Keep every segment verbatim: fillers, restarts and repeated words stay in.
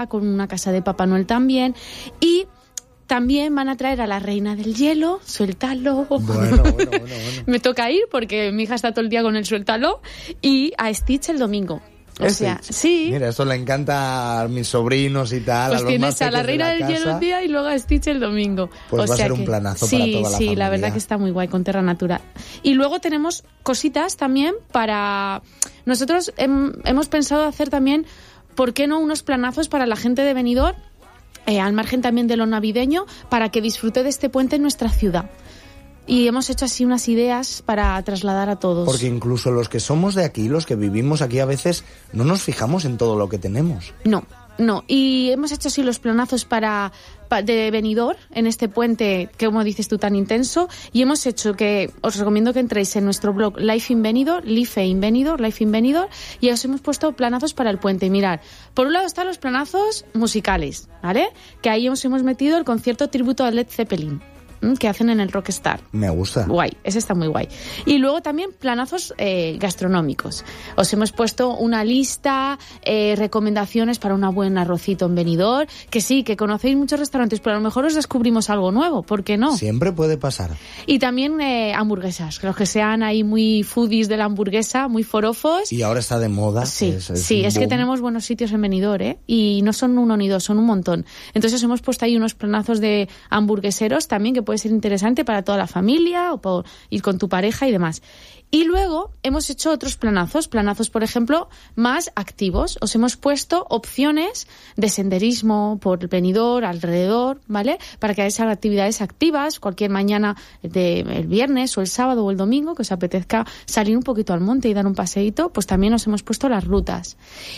Navidad, con una casa de Papá Noel también. Y también van a traer a la Reina del Hielo, suéltalo. Bueno, bueno, bueno, bueno. Me toca ir porque mi hija está todo el día con el suéltalo. Y a Stitch el domingo. O Stitch. sea, sí. Mira, esto le encanta a mis sobrinos y tal. Pues a los tienes más a la peques Reina de del la Hielo casa. un día y luego a Stitch el domingo. Pues o va a sea ser que, un planazo sí, para toda la sí, familia. la verdad que está muy guay con Terra Natura. Y luego tenemos cositas también para... Nosotros hem- hemos pensado hacer también, ¿por qué no unos planazos para la gente de Benidorm, eh, al margen también de lo navideño, para que disfrute de este puente en nuestra ciudad? Y hemos hecho así unas ideas para trasladar a todos. Porque incluso los que somos de aquí, los que vivimos aquí, a veces no nos fijamos en todo lo que tenemos. No, no. Y hemos hecho así los planazos para, pa- de Benidorm en este puente, que como dices tú, tan intenso. Y hemos hecho que, os recomiendo que entréis en nuestro blog Life in Benidorm, Life in Benidorm, Life in Benidorm, y os hemos puesto planazos para el puente. Y mirad, por un lado están los planazos musicales, ¿vale? Que ahí hemos, hemos metido el concierto tributo a Led Zeppelin, ¿m? Que hacen en el Rockstar. Me gusta. Guay, ese está muy guay. Y luego también planazos eh, gastronómicos. Os hemos puesto una lista, eh, recomendaciones para un buen arrocito en Benidorm, que sí, que conocéis muchos restaurantes, pero a lo mejor os descubrimos algo nuevo, ¿por qué no? Siempre puede pasar. Y también eh, hamburguesas, los que sean ahí muy foodies de la hamburguesa, muy forofos. Y ahora está de moda. Sí, es, es sí, un es que boom. tenemos buenos sitios en Benidorm, ¿eh? Y no son uno ni dos, son un montón. Entonces hemos puesto ahí unos planazos de hamburgueseros también, que puede ser interesante para toda la familia o por ir con tu pareja y demás. Y luego hemos hecho otros planazos, planazos, por ejemplo, más activos. Os hemos puesto opciones de senderismo por Benidorm, alrededor, ¿vale? Para que hagáis actividades activas, cualquier mañana de el viernes o el sábado o el domingo, que os apetezca salir un poquito al monte y dar un paseíto, pues también os hemos puesto las rutas.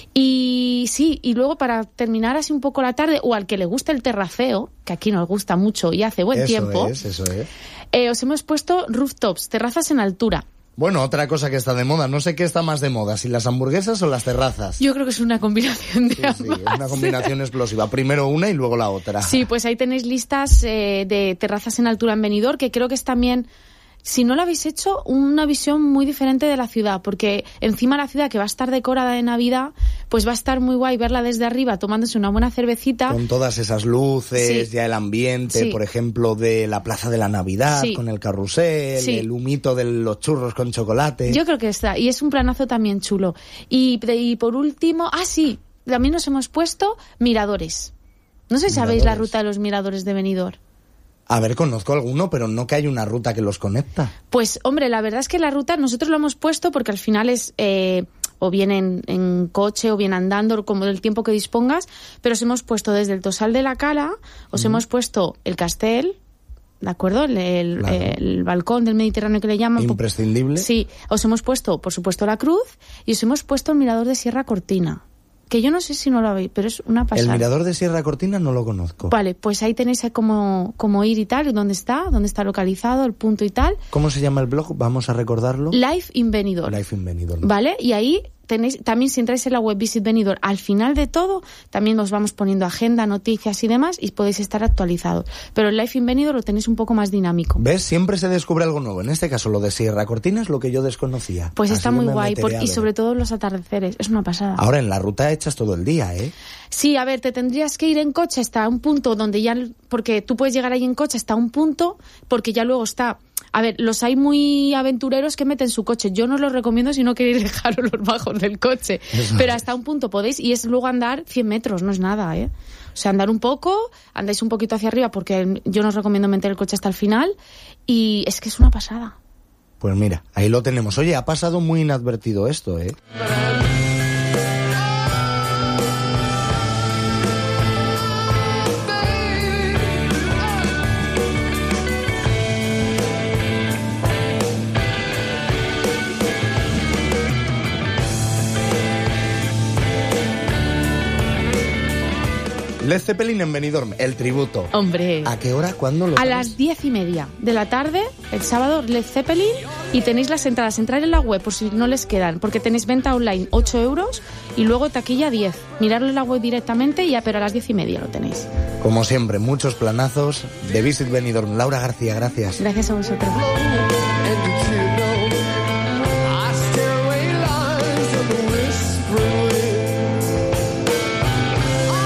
Y sí, y luego para terminar así un poco la tarde, o al que le guste el terraceo, que aquí nos gusta mucho y hace buen eso tiempo, es, eso es. eh, os hemos puesto rooftops, terrazas en altura. Bueno, otra cosa que está de moda, no sé qué está más de moda, si las hamburguesas o las terrazas. Yo creo que es una combinación de Sí, sí, ambas. una combinación explosiva. Primero una y luego la otra. Sí, pues ahí tenéis listas eh, de terrazas en altura en Benidorm, que creo que es también, si no lo habéis hecho, una visión muy diferente de la ciudad, porque encima la ciudad, que va a estar decorada de Navidad, pues va a estar muy guay verla desde arriba tomándose una buena cervecita. Con todas esas luces, Sí. ya el ambiente, Sí. por ejemplo, de la Plaza de la Navidad, Sí. con el carrusel, Sí. el humito de los churros con chocolate. Yo creo que está, y es un planazo también chulo. Y, y por último, ah sí, también nos hemos puesto miradores. No sé si sabéis la Miradores. ruta de los miradores de Benidorm. A ver, conozco alguno, pero no que hay una ruta que los conecta. Pues, hombre, la verdad es que la ruta nosotros lo hemos puesto porque al final es eh, o bien en, en coche o bien andando, como del tiempo que dispongas, pero os hemos puesto desde el Tosal de la Cala, os Mm. hemos puesto el Castel, ¿de acuerdo? El, el, Claro. el balcón del Mediterráneo que le llaman. Imprescindible. Sí, os hemos puesto, por supuesto, la Cruz y os hemos puesto el mirador de Sierra Cortina, que yo no sé si no lo habéis, pero es una El pasada. mirador de Sierra Cortina no lo conozco. Vale, pues ahí tenéis cómo, cómo ir y tal, dónde está, dónde está localizado, el punto y tal. ¿Cómo se llama el blog? Vamos a recordarlo. Life in Benidorm. Life in Benidorm. ¿Vale? Y ahí tenéis, también si entráis en la web Visit Benidorm, al final de todo, también os vamos poniendo agenda, noticias y demás, y podéis estar actualizados. Pero el Life in Benidorm lo tenéis un poco más dinámico. ¿Ves? Siempre se descubre algo nuevo. En este caso, lo de Sierra Cortina es lo que yo desconocía. Pues Así está que muy me guay, meteré por- a y ver. sobre todo los atardeceres, es una pasada. Ahora, en la ruta echas todo el día, ¿eh? Sí, a ver, te tendrías que ir en coche hasta un punto donde ya, porque tú puedes llegar ahí en coche hasta un punto, porque ya luego está, a ver, los hay muy aventureros que meten su coche, yo no os los recomiendo si no queréis dejaros los bajos del coche, Eso pero es. hasta un punto podéis, y es luego andar cien metros, no es nada, ¿eh? O sea, andar un poco, andáis un poquito hacia arriba, porque yo no os recomiendo meter el coche hasta el final, y es que es una pasada. Pues mira, ahí lo tenemos. Oye, ha pasado muy inadvertido esto, ¿eh? Led Zeppelin en Benidorm, el tributo. Hombre. ¿A qué hora? ¿Cuándo lo A sabes? las diez y media de la tarde, el sábado, Led Zeppelin, y tenéis las entradas. Entrar en la web por si no les quedan, porque tenéis venta online ocho euros y luego taquilla diez. Mirarlo en la web directamente, y ya, pero a las diez y media lo tenéis. Como siempre, muchos planazos de Visit Benidorm. Laura García, gracias. Gracias a vosotros. And the